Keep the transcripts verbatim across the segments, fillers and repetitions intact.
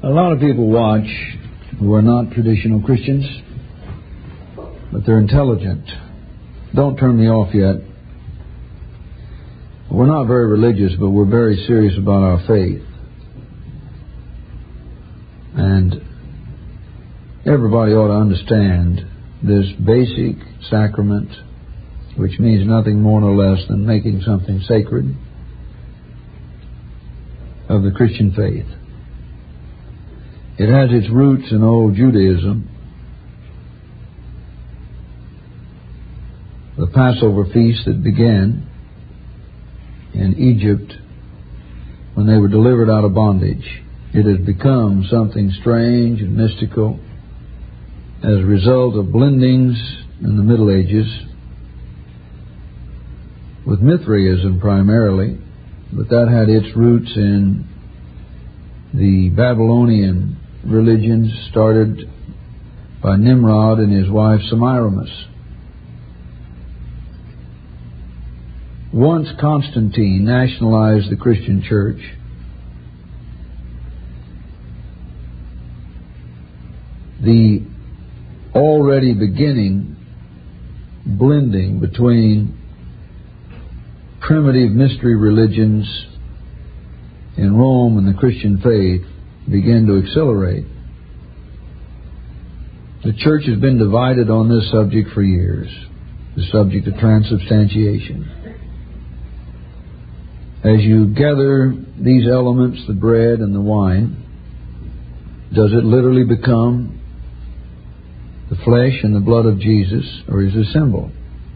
A lot of people watch who are not traditional Christians, but they're intelligent. Don't turn me off yet. We're not very religious, but we're very serious about our faith. And everybody ought to understand this basic sacrament, which means nothing more nor less than making something sacred, of the Christian faith. It has its roots in old Judaism. The Passover feast that began in Egypt when they were delivered out of bondage. It has become something strange and mystical as a result of blendings in the Middle Ages with Mithraism primarily, but that had its roots in the Babylonian religions started by Nimrod and his wife Semiramis. Once Constantine nationalized the Christian church, the already beginning blending between primitive mystery religions in Rome and the Christian faith began to accelerate. The church has been divided on this subject for years, the subject of transubstantiation. As you gather these elements, the bread and the wine, does it literally become the flesh and the blood of Jesus, or is it a symbol?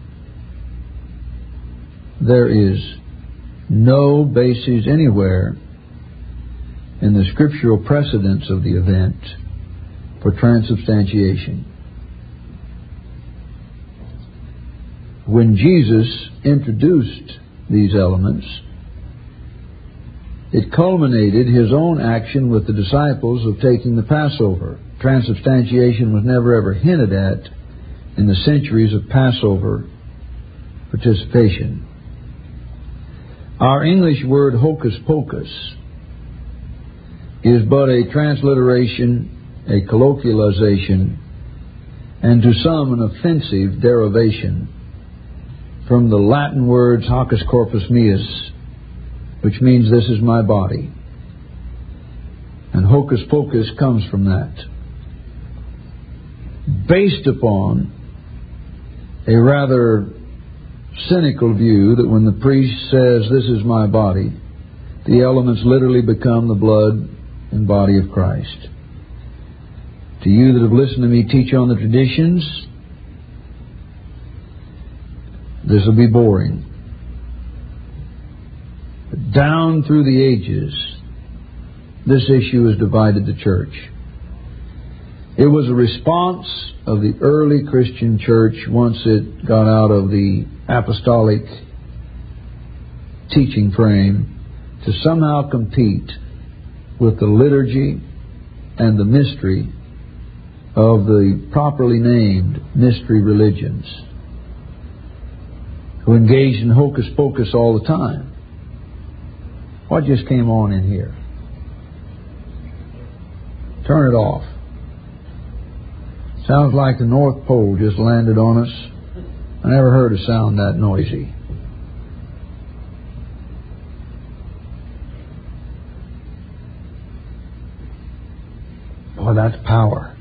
There is no basis anywhere in the scriptural precedents of the event for transubstantiation. When Jesus introduced these elements, it culminated his own action with the disciples of taking the Passover. Transubstantiation was never ever hinted at in the centuries of Passover participation. Our English word hocus pocus is but a transliteration, a colloquialization, and to some an offensive derivation from the Latin words hocus corpus meus, which means this is my body. And hocus pocus comes from that. Based upon a rather cynical view that when the priest says, this is my body, the elements literally become the blood and body of Christ. To you that have listened to me teach on the traditions, this will be boring. But down through the ages, this issue has divided the church. It was a response of the early Christian church once it got out of the apostolic teaching frame to somehow compete with the liturgy and the mystery of the properly named mystery religions, who engaged in hocus pocus all the time. What just came on in here? Turn it off. Sounds like the North Pole just landed on us. I never heard a sound that noisy. Boy, that's power.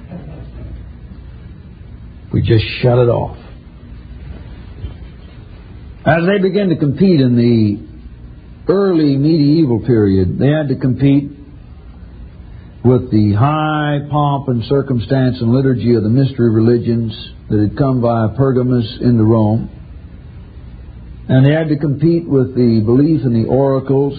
We just shut it off. As they began to compete in the early medieval period, they had to compete with the high pomp and circumstance and liturgy of the mystery religions that had come via Pergamus into Rome. And they had to compete with the belief in the oracles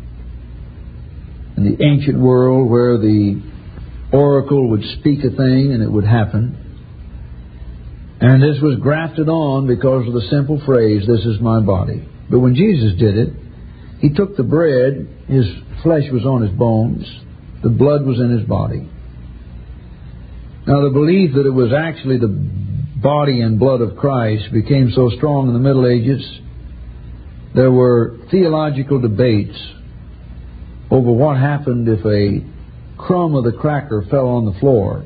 in the ancient world, where the oracle would speak a thing and it would happen. And this was grafted on because of the simple phrase, this is my body. But when Jesus did it, he took the bread, his flesh was on his bones, the blood was in his body. Now the belief that it was actually the body and blood of Christ became so strong in the Middle Ages, there were theological debates over what happened if a crumb of the cracker fell on the floor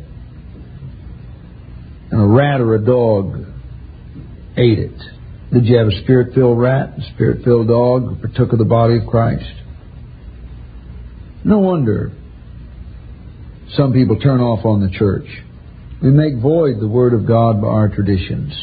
and a rat or a dog ate it, did you have a spirit-filled rat, a spirit-filled dog who partook of the body of Christ? No wonder some people turn off on the church. We make void the Word of God by our traditions.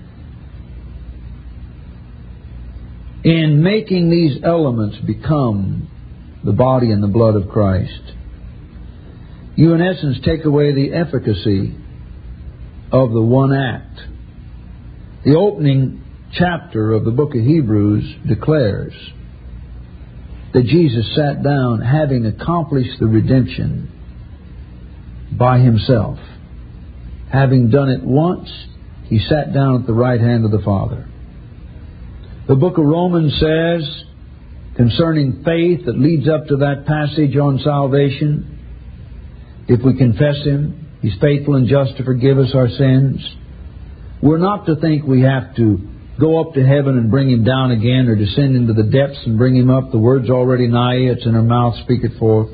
In making these elements become the body and the blood of Christ, you in essence take away the efficacy of the one act. The opening chapter of the book of Hebrews declares that Jesus sat down having accomplished the redemption by Himself. Having done it once, He sat down at the right hand of the Father. The book of Romans says concerning faith that leads up to that passage on salvation, if we confess Him, He's faithful and just to forgive us our sins. We're not to think we have to go up to heaven and bring Him down again, or descend into the depths and bring Him up. The word's already nigh, it's in our mouth, speak it forth.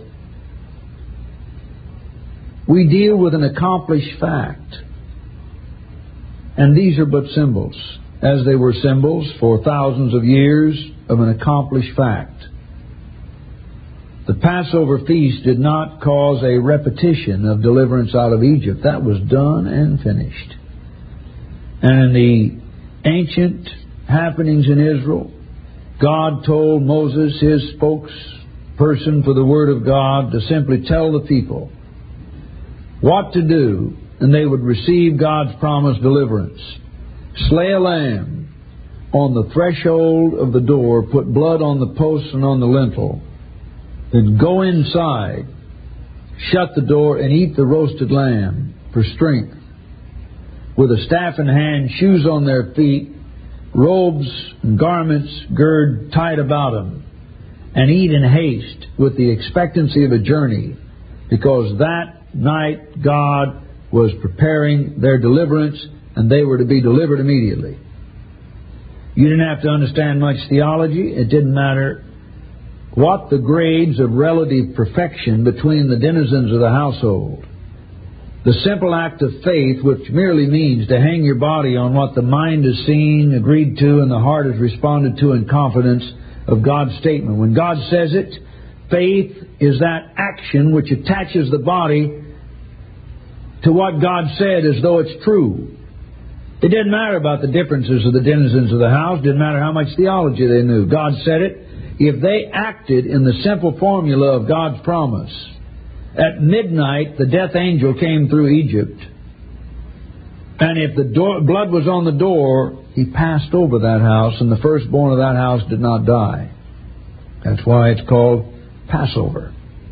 We deal with an accomplished fact. And these are but symbols, as they were symbols for thousands of years of an accomplished fact. The Passover feast did not cause a repetition of deliverance out of Egypt. That was done and finished. And in the ancient happenings in Israel, God told Moses, His spokesperson for the Word of God, to simply tell the people what to do, and they would receive God's promised deliverance. Slay a lamb on the threshold of the door, put blood on the posts and on the lintel, then go inside, shut the door, and eat the roasted lamb for strength, with a staff in hand, shoes on their feet, robes and garments gird tight about them, and eat in haste with the expectancy of a journey, because that night God was preparing their deliverance, and they were to be delivered immediately. You didn't have to understand much theology. It didn't matter what the grades of relative perfection between the denizens of the household. The simple act of faith, which merely means to hang your body on what the mind has seen, agreed to, and the heart has responded to in confidence of God's statement. When God says it, faith is that action which attaches the body to what God said as though it's true. It didn't matter about the differences of the denizens of the house. It didn't matter how much theology they knew. God said it. If they acted in the simple formula of God's promise, at midnight the death angel came through Egypt, and if the door, blood was on the door, He passed over that house, and the firstborn of that house did not die. That's why it's called Passover.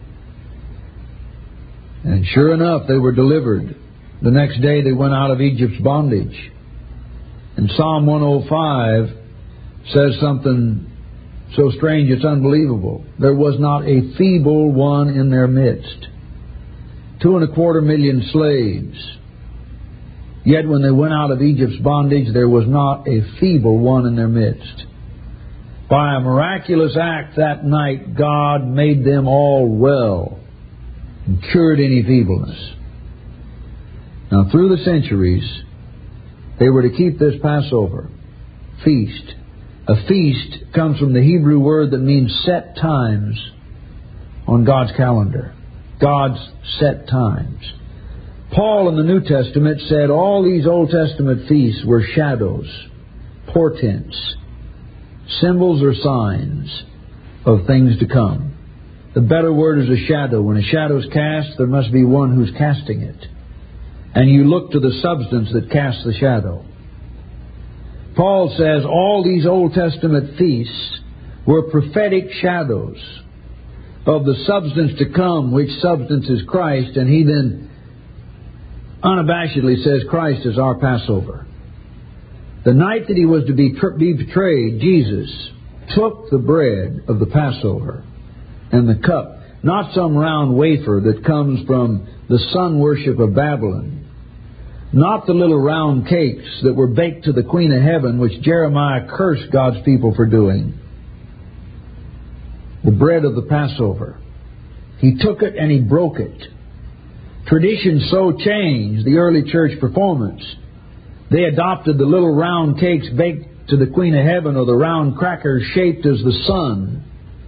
And sure enough, they were delivered. The next day they went out of Egypt's bondage. And Psalm one oh five says something so strange it's unbelievable. There was not a feeble one in their midst. Two and a quarter million slaves. Yet when they went out of Egypt's bondage, there was not a feeble one in their midst. By a miraculous act that night, God made them all well and cured any feebleness. Now, through the centuries, they were to keep this Passover feast. A feast comes from the Hebrew word that means set times on God's calendar. God's set times. Paul in the New Testament said all these Old Testament feasts were shadows, portents, symbols or signs of things to come. The better word is a shadow. When a shadow is cast, there must be one who's casting it. And you look to the substance that casts the shadow. Paul says all these Old Testament feasts were prophetic shadows of the substance to come, which substance is Christ, and he then unabashedly says Christ is our Passover. The night that He was to be, be betrayed, Jesus took the bread of the Passover and the cup, not some round wafer that comes from the sun worship of Babylon, not the little round cakes that were baked to the Queen of Heaven, which Jeremiah cursed God's people for doing. The bread of the Passover. He took it and He broke it. Tradition so changed the early church performance. They adopted the little round cakes baked to the Queen of Heaven or the round crackers shaped as the sun.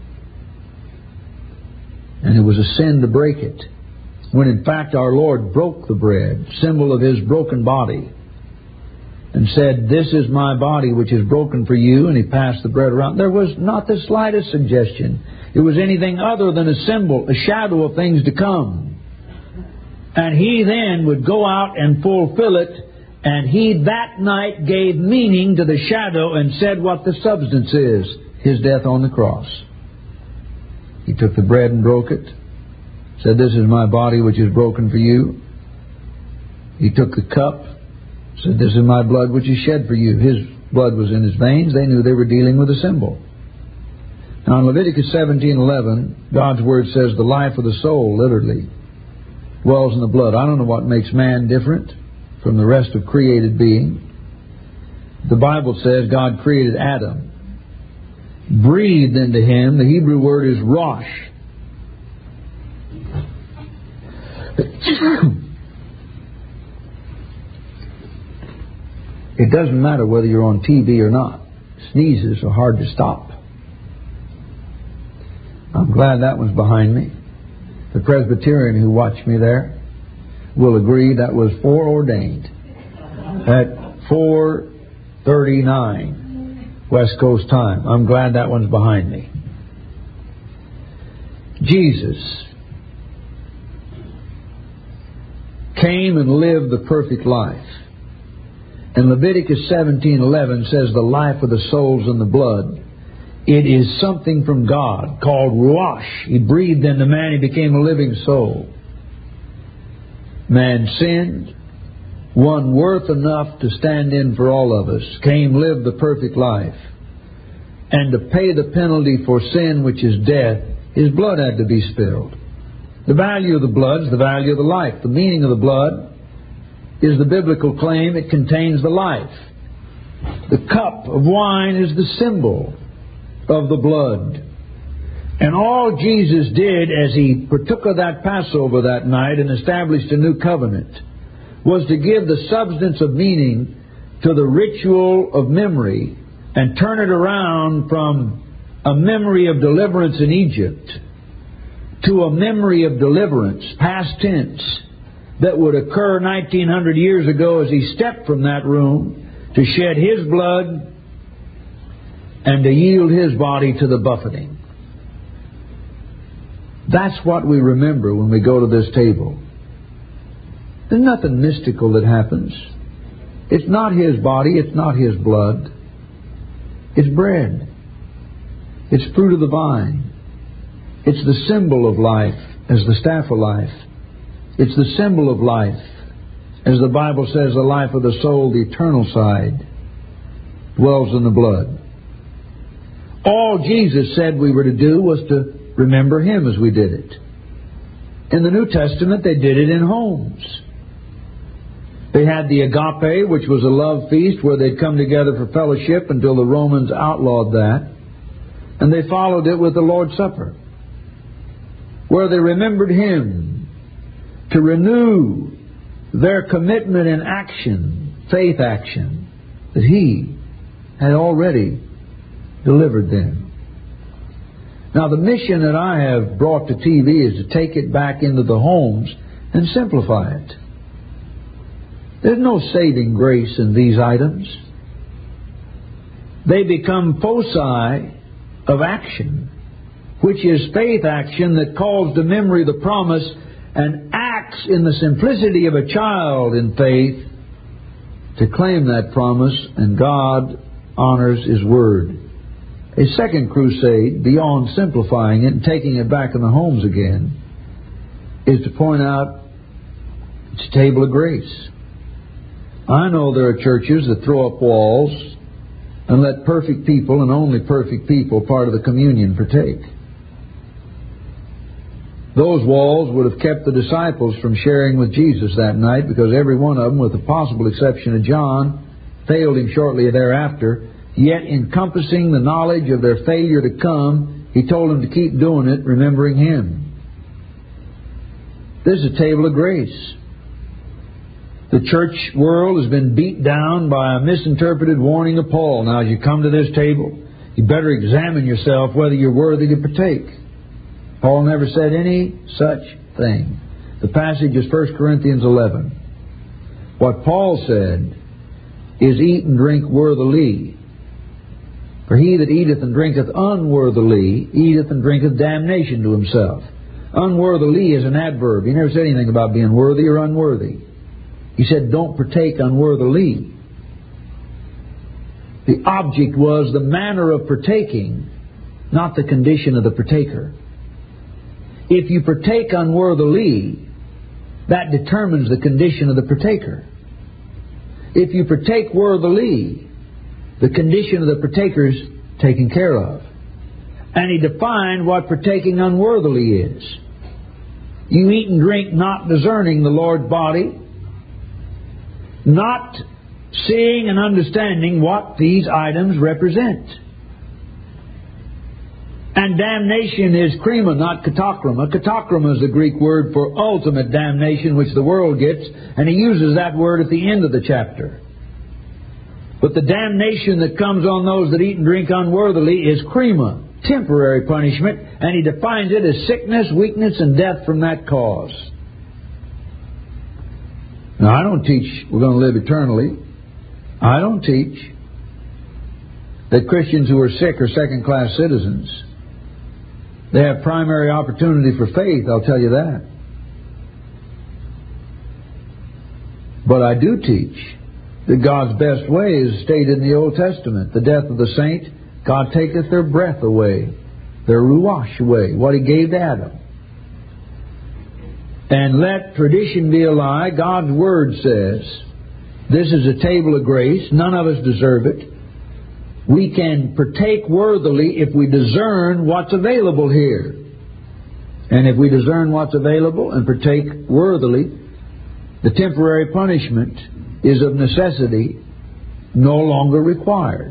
And it was a sin to break it. When in fact our Lord broke the bread, symbol of His broken body, and said, "This is my body which is broken for you," and He passed the bread around. There was not the slightest suggestion it was anything other than a symbol, a shadow of things to come. And He then would go out and fulfill it, and He that night gave meaning to the shadow and said what the substance is, His death on the cross. He took the bread and broke it, said, "This is my body which is broken for you." He took the cup, said, "This is my blood which is shed for you." His blood was in His veins. They knew they were dealing with a symbol. Now in Leviticus seventeen eleven, God's Word says the life of the soul, literally, dwells in the blood. I don't know what makes man different from the rest of created being. The Bible says God created Adam, breathed into him. The Hebrew word is rosh. It doesn't matter whether you're on T V or not. Sneezes are hard to stop. I'm glad that one's behind me. The Presbyterian who watched me there will agree that was foreordained. At four thirty-nine West Coast time. I'm glad that one's behind me. Jesus came and lived the perfect life. And Leviticus seventeen eleven says the life of the soul's in the blood. It is something from God called Ruach. He breathed into man, he became a living soul. Man sinned. One worth enough to stand in for all of us came, lived the perfect life. And to pay the penalty for sin, which is death, His blood had to be spilled. The value of the blood is the value of the life. The meaning of the blood is the biblical claim it contains the life. The cup of wine is the symbol of the blood. And all Jesus did as He partook of that Passover that night and established a new covenant was to give the substance of meaning to the ritual of memory and turn it around from a memory of deliverance in Egypt to a memory of deliverance, past tense, that would occur nineteen hundred years ago as He stepped from that room to shed His blood and to yield His body to the buffeting. That's what we remember when we go to this table. There's nothing mystical that happens. It's not His body, it's not His blood. It's bread. It's fruit of the vine. It's the symbol of life as the staff of life. It's the symbol of life. As the Bible says, the life of the soul, the eternal side, dwells in the blood. All Jesus said we were to do was to remember Him as we did it. In the New Testament, they did it in homes. They had the agape, which was a love feast where they'd come together for fellowship until the Romans outlawed that. And they followed it with the Lord's Supper, where they remembered Him to renew their commitment in action, faith action, that He had already delivered them. Now, the mission that I have brought to T V is to take it back into the homes and simplify it. There's no saving grace in these items. They become foci of action, which is faith action that calls to memory the promise and acts in the simplicity of a child in faith to claim that promise, and God honors His Word. A second crusade, beyond simplifying it and taking it back in the homes again, is to point out it's a table of grace. I know there are churches that throw up walls and let perfect people, and only perfect people, part of the communion partake. Those walls would have kept the disciples from sharing with Jesus that night, because every one of them, with the possible exception of John, failed Him shortly thereafter. Yet, encompassing the knowledge of their failure to come, He told them to keep doing it, remembering Him. This is a table of grace. The church world has been beat down by a misinterpreted warning of Paul. Now, as you come to this table, you better examine yourself whether you're worthy to partake. Paul never said any such thing. The passage is First Corinthians eleven. What Paul said is, eat and drink worthily. For he that eateth and drinketh unworthily eateth and drinketh damnation to himself. Unworthily is an adverb. He never said anything about being worthy or unworthy. He said, don't partake unworthily. The object was the manner of partaking, not the condition of the partaker. If you partake unworthily, that determines the condition of the partaker. If you partake worthily, the condition of the partaker is taken care of. And he defined what partaking unworthily is. You eat and drink not discerning the Lord's body, not seeing and understanding what these items represent. And damnation is krima, not katakrima. Katakrima is the Greek word for ultimate damnation, which the world gets, and he uses that word at the end of the chapter. But the damnation that comes on those that eat and drink unworthily is krima, temporary punishment, and he defines it as sickness, weakness, and death from that cause. Now, I don't teach we're going to live eternally. I don't teach that Christians who are sick are second-class citizens. They have primary opportunity for faith, I'll tell you that. But I do teach that God's best way is stated in the Old Testament. The death of the saint, God taketh their breath away, their ruach away, what He gave to Adam. And let tradition be a lie. God's Word says, this is a table of grace. None of us deserve it. We can partake worthily if we discern what's available here. And if we discern what's available and partake worthily, the temporary punishment is of necessity no longer required.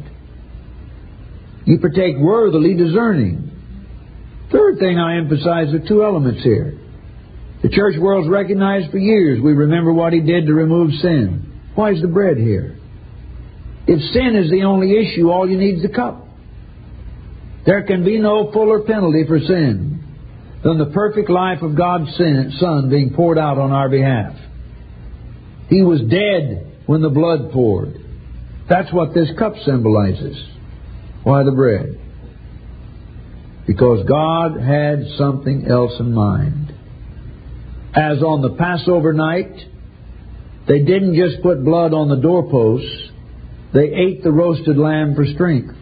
You partake worthily discerning. Third thing I emphasize are two elements here. The church world's recognized for years. We remember what He did to remove sin. Why is the bread here? If sin is the only issue, all you need is the cup. There can be no fuller penalty for sin than the perfect life of God's Son being poured out on our behalf. He was dead when the blood poured. That's what this cup symbolizes. Why the bread? Because God had something else in mind. As on the Passover night, they didn't just put blood on the doorposts, they ate the roasted lamb for strength.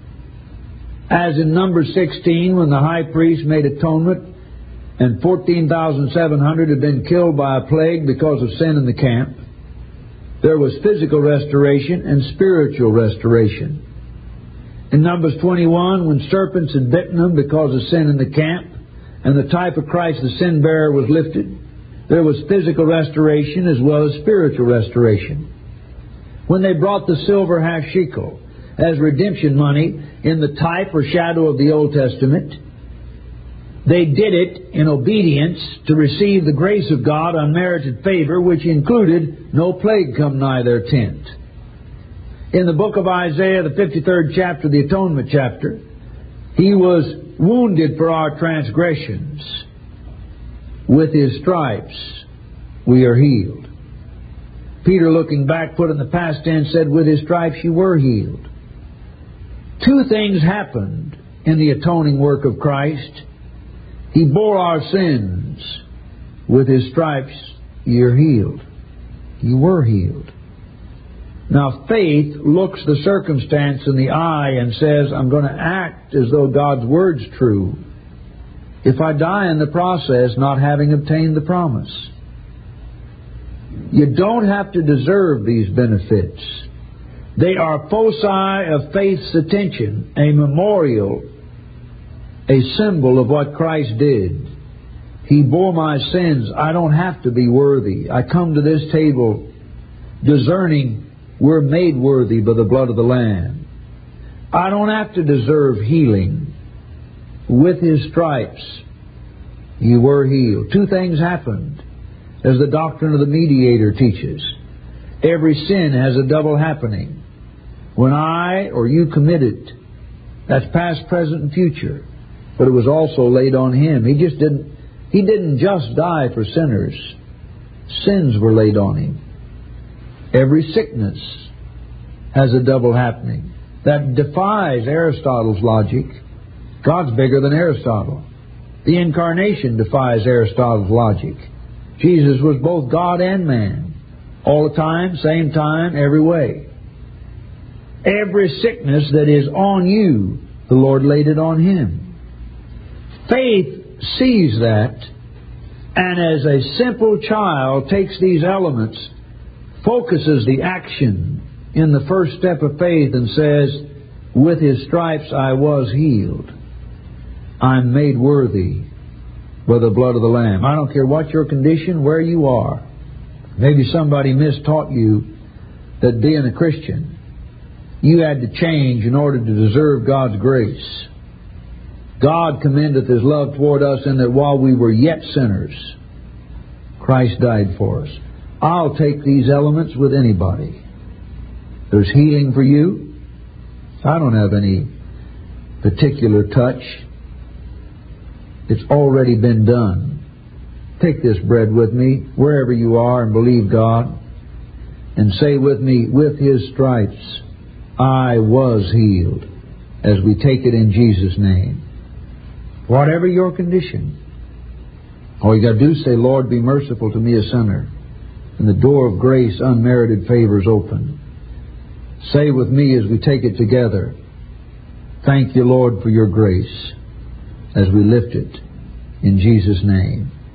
As in Numbers sixteen, when the high priest made atonement and fourteen thousand seven hundred had been killed by a plague because of sin in the camp, there was physical restoration and spiritual restoration. In Numbers twenty-one, when serpents had bitten them because of sin in the camp, and the type of Christ, the sin bearer, was lifted, there was physical restoration as well as spiritual restoration. When they brought the silver half shekel as redemption money in the type or shadow of the Old Testament, they did it in obedience to receive the grace of God, unmerited favor, which included no plague come nigh their tent. In the book of Isaiah, the fifty-third chapter, the atonement chapter, He was wounded for our transgressions. With His stripes we are healed. Peter, looking back, put in the past tense, said, with His stripes you were healed. Two things happened in the atoning work of Christ. He bore our sins. With His stripes you're healed. You were healed. Now, faith looks the circumstance in the eye and says, I'm going to act as though God's Word's true if I die in the process not having obtained the promise. You don't have to deserve these benefits. They are foci of faith's attention, a memorial, a symbol of what Christ did. He bore my sins. I don't have to be worthy. I come to this table discerning we're made worthy by the blood of the Lamb. I don't have to deserve healing. With His stripes, you were healed. Two things happened. as the doctrine of the mediator teaches. Every sin has a double happening. When I or you commit it, that's past, present, and future. But it was also laid on Him. He just didn't, He didn't just die for sinners. Sins were laid on Him. Every sickness has a double happening. That defies Aristotle's logic. God's bigger than Aristotle. The incarnation defies Aristotle's logic. Jesus was both God and man. All the time, same time, every way. Every sickness that is on you, the Lord laid it on Him. Faith sees that, and as a simple child takes these elements, focuses the action in the first step of faith and says, with His stripes I was healed. I'm made worthy by the blood of the Lamb. I don't care what your condition, where you are. Maybe somebody mistaught you that being a Christian, you had to change in order to deserve God's grace. God commendeth His love toward us in that while we were yet sinners, Christ died for us. I'll take these elements with anybody. There's healing for you. I don't have any particular touch. It's already been done. Take this bread with me, wherever you are, and believe God. And say with me, with His stripes, I was healed, as we take it in Jesus' name. Whatever your condition, all you got to do is say, Lord, be merciful to me, a sinner. And the door of grace, unmerited favor is open. Say with me as we take it together, thank you, Lord, for your grace, as we lift it in Jesus' name.